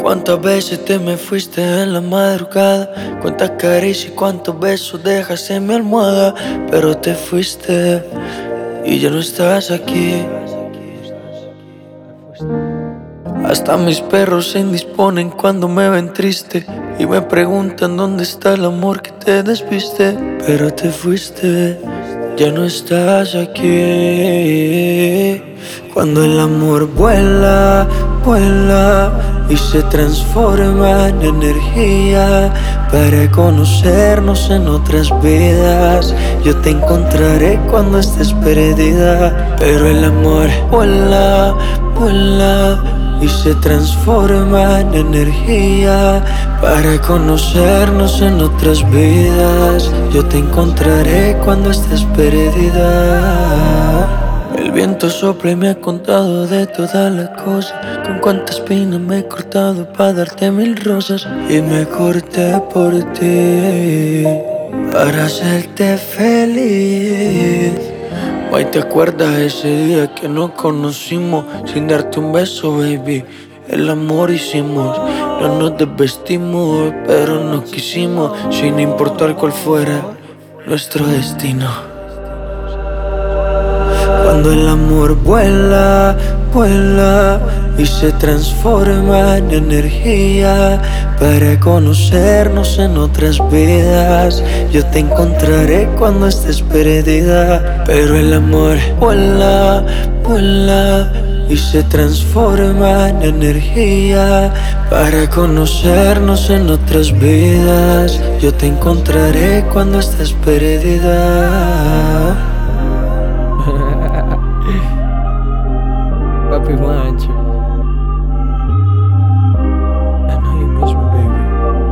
¿Cuántas veces te me fuiste en la madrugada? ¿Cuántas caricias y cuántos besos dejas en mi almohada? Pero te fuiste y ya no estás aquí. Hasta mis perros se indisponen cuando me ven triste y me preguntan dónde está el amor que te desviste. Pero te fuiste, ya no estás aquí. Cuando el amor vuela, vuela y se transforma en energía para conocernos en otras vidas. Yo te encontraré cuando estés perdida. Pero el amor vuela, vuela y se transforma en energía para conocernos en otras vidas. Yo te encontraré cuando estés perdida. El viento sopla y me ha contado de todas las cosas, con cuántas espinas me he cortado para darte 1000 rosas. Y me corté por ti para hacerte feliz. Hoy te acuerdas ese día que nos conocimos sin darte un beso, baby. El amor hicimos, no nos desvestimos, pero nos quisimos sin importar cuál fuera nuestro destino. Cuando el amor vuela, vuela y se transforma en energía para conocernos en otras vidas. Yo te encontraré cuando estés perdida. Pero el amor vuela, vuela y se transforma en energía para conocernos en otras vidas. Yo te encontraré cuando estés perdida. Papi Juancho, I know you miss me, baby.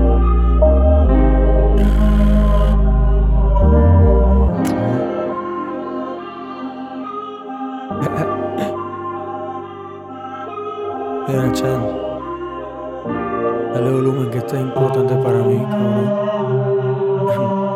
Mira, Chan, dale volumen que esto es importante para mí, cabrón.